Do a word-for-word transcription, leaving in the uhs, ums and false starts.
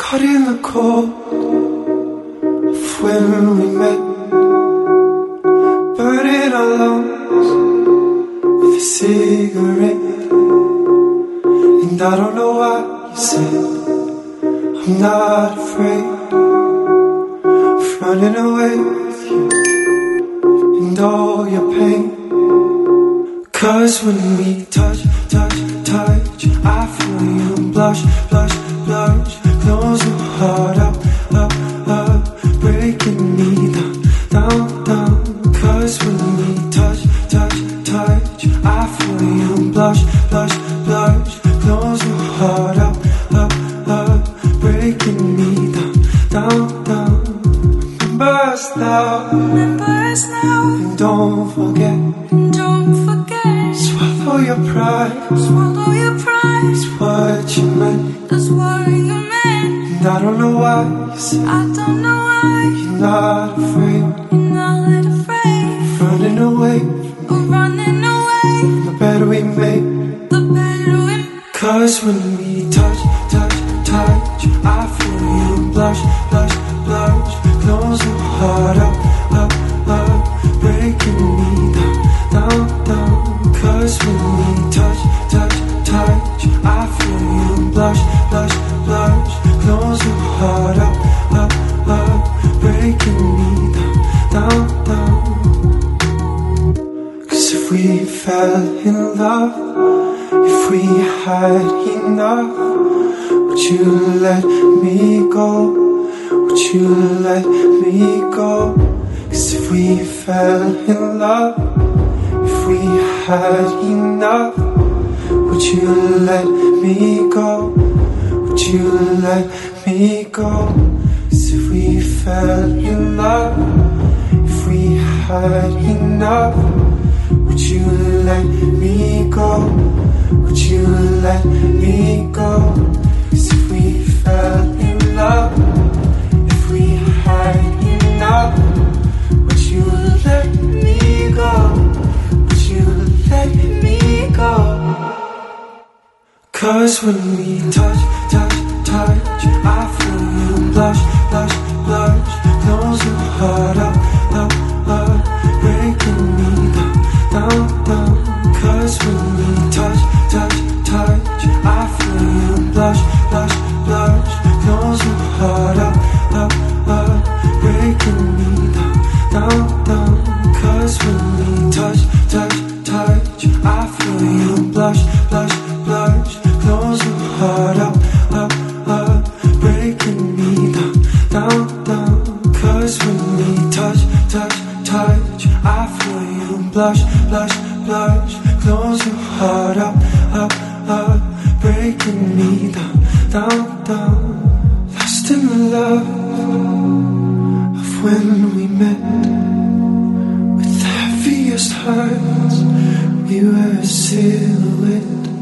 Caught in the cold of when we met, burning our lungs with a cigarette. And I don't know why you said I'm not afraid of running away with you and all your pain. Cause when we touch, touch, touch, I feel you blush, blush, blush. Close your heart up, up, up, breaking me down, down, down. Cause when we touch, touch, touch, I feel you blush, blush, blush. Close your heart up, up, up, breaking me down, down, down. Remember us now, remember us now, and don't forget, and don't forget. Swallow your pride, swallow your pride. That's what you meant, that's what you meant. And I don't know why you said, I don't know why you're not afraid, you're not afraid of running away, of running away. The better we make, the better we make. Cause when we touch, touch, touch, I feel you blush, blush, blush. Close your heart up, up, up, breaking me down, down, down. Cause when we touch, touch, touch, I feel you blush, blush, blush. Close your heart up, up, up, breaking me down, down, down. Cause if we fell in love, if we had enough, would you let me go? Would you let me go? Cause if we fell in love, if we had enough, would you let me go? Would you let me go? Cause if we fell in love, if we had enough, would you let me go? Would you let me go? Cause if we fell in love, if we had enough, would you let me go? Would you let me go? Cause when we touch, touch, touch, I feel you blush, blush, blush. Close your heart up, up, up, breaking me down, down, down. Cause when we touch, touch, touch, I feel you blush, blush, blush. Close your heart up, up, up, breaking me down, down, down. Cause when we touch, touch, touch, I feel you blush, blush, blush. Close your heart up, up, up, breaking me down, down, down. Cause when we touch, touch, touch, I feel you blush, blush, blush. Close your heart up, up, up, breaking me down, down, down. Lost in the love of when we met, with the heaviest hearts, we were a silhouette.